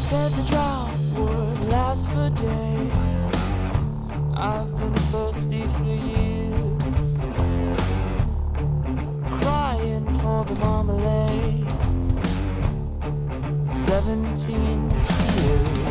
said the drought would last for days. I've been thirsty for years, crying for the marmalade. 17 tears.